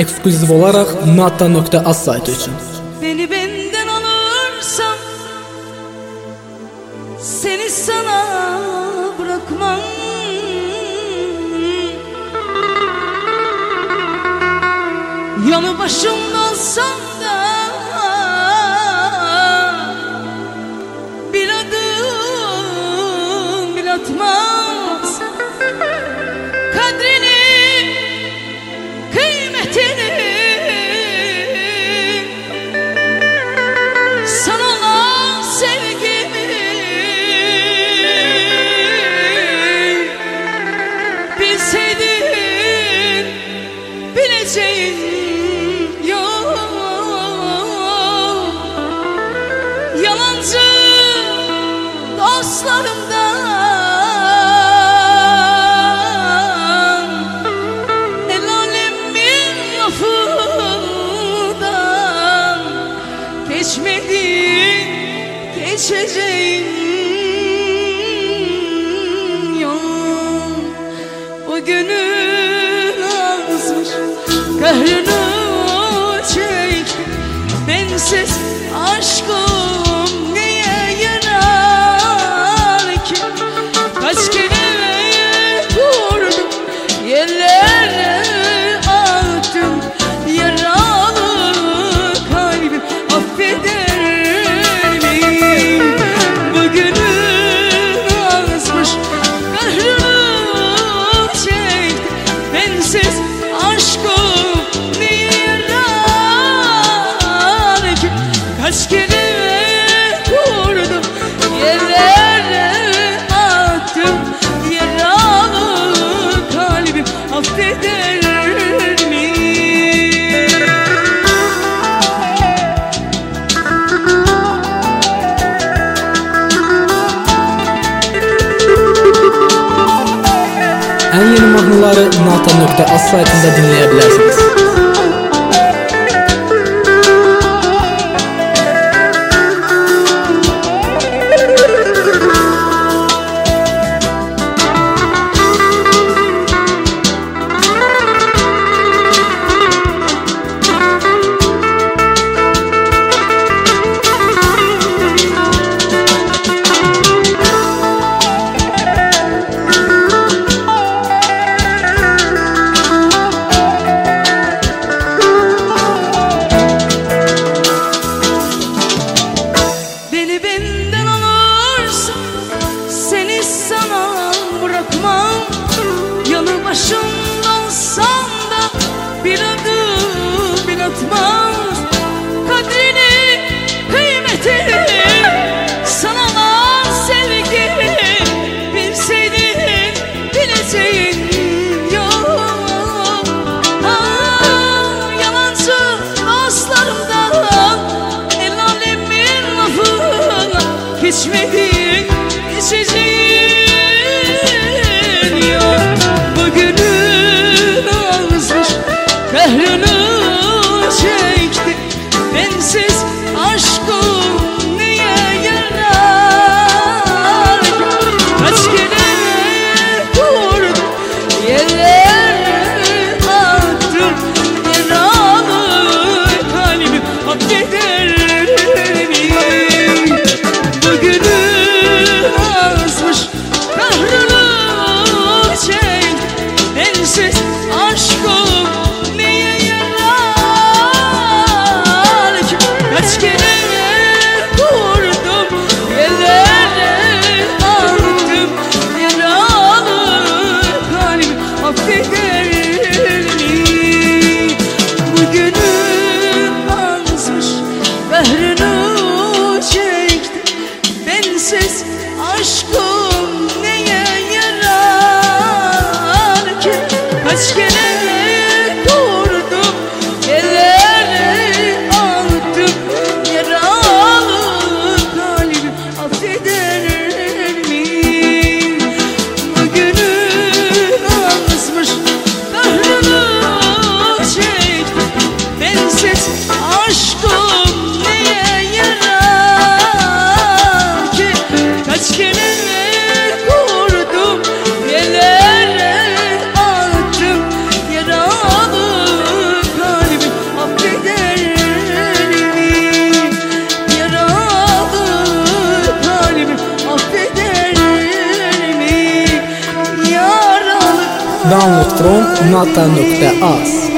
ekskluziv olarak nata.az sayti için. Beni benden alırsan seni sana bırakmam. Yanı başımda olsam da bir adım bile atmaz. Kadrini, kıymetini sana olan sevgimi bilseydin, bileceğin yok. Yalancı dostlarımdan, el alemin lafından geçmedin, geçeceğin yok. O gönül azmış, kahrını çek. Bensiz aşkım neye yarar ki? Kaç kere vurdum, yerlere attım. Yaralı kalbim affeder mi? Bugünün azmış, kahrını çek. Bensiz aşkım neye yarar ki? Kaç kere vurdum, yerlere attım. Yaralı kalbim affeder mi? En yeni mahnıları nata.az saytında dinleyebilirsiniz. Beni benden alırsan seni sana bırakmam. Yanı başımda olsam da bir adım bile atmam. Kadrini, kıymetini sana olan sevgimi bilseydin, bileceğin yok. Yalancı dostlarımdan, el alemin lafına geçmedin, geçeceğin yok. Bugünün azmış, kahrını çekti. Bensiz aşkım neye yarar? Kaç kere vurdum, yerlere attım. Yaralı kalbim affeder mi? Bugünün azmış, kahrını çek. Bensiz aşkım neye yarar ki? Kaç kere vurdum, yerlere attım. Yaralı kalbim affeder mi? Bugünün azmış, kahrını çekti. Bensiz aşkım neye yarar ki? Kaç kere vurdum, yerlere attım. Yaralı kalbim affeder mi? Bugünün azmış, kahrını çekti. Bensiz aşkım neye yarar ki? Kaç kere from nata.az